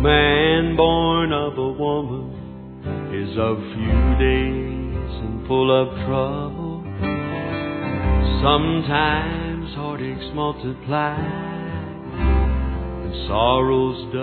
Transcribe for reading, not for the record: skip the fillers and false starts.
man born of a woman is of few days and full of trouble. Sometimes heartaches multiply and sorrows